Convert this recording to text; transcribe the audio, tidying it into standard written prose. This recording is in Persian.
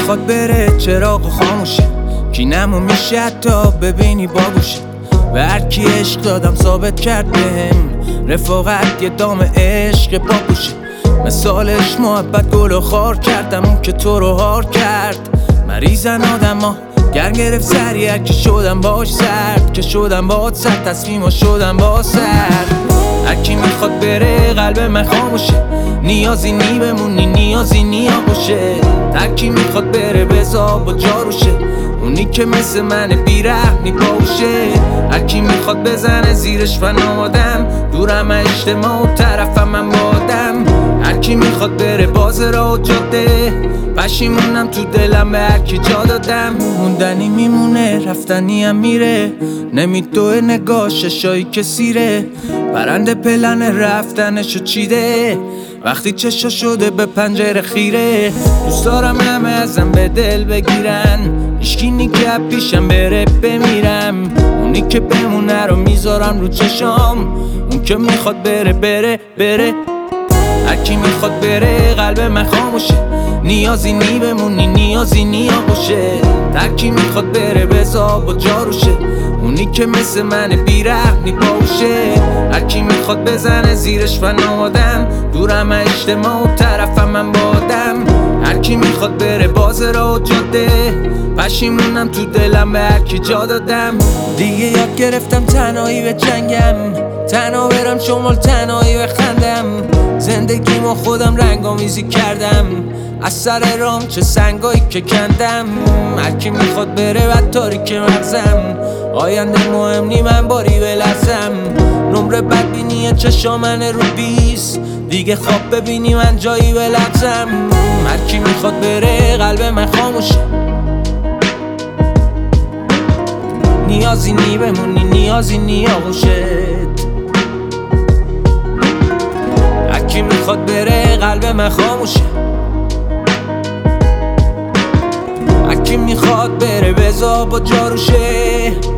میخواد بره چراغ و خاموشه، کی نمو میشه حتی ببینی باگوشه. به هر کی عشق دادم ثابت کرد بهم، رفاقت یه دام عشق باگوشه. مثالش محبت گل و خار کردم، اون که تو رو هار کرد. مریضن آدم ها گرم گرفت سریع که شدم باش سرد، که شدم باهات سرد، تصمیما شدم با سرد. هرکی میخواد بره قلب من خاموشه، نیازی نی بمونی نیازی نی آغوشه. هرکی میخواد بره بزا با جاروشه، اونی که مثل من بیرحمی باوشه. هرکی میخواد بزنه زیرش فنامادم، دورم اجتماع و طرفم من بادم. هرکی میخواد بره باز راه و جاده، پشیمونم تو دلم به هرکی جا دادم. موندنی میمونه رفتنی هم میره، نمیدوه نگاه ششایی که سیره. پرنده پلن رفتنشو چیده، وقتی چشا شده به پنجره خیره. دوست دارم همه ازم به دل بگیرن، هیچکی نی که پیشم بره بمیرم. اونی که بمونه رو میذارم رو چشام، اون که میخواد بره بره بره. هرکی میخواد بره قلب من خاموشه، نیازی نی بمونی نیازی نی آغوشه. هرکی میخواد بره بزا با جاروشه، اونی که مثل من بیرحمی باوشه. هرکی میخواد بزنه زیرش فنامادم، دورم اجتماع و طرفم من بادم. هرکی میخواد بره باز راه و جاده، پشیمونم تو دلم به هرکی جا دادم. دیگه یاد گرفتم تنهایی به جنگم، تنها برم شمال تنهایی بخندم. زندگیمو خودم رنگامیزی کردم، از سر رام چه سنگایی که کندم. هرکی میخواد بره بد تاریک مغزم، آینده مهم نی من باری بلرزم. نمره بدبینی چشامن رو 20، دیگه خواب ببینی من جایی بلرزم. هرکی میخواد بره قلب من خاموشه، نیازی نی بمونی نیازی نی آغوشت. هرکی میخواد بره قلب من خاموشه، هرکی میخواد بره بزا با جاروشه.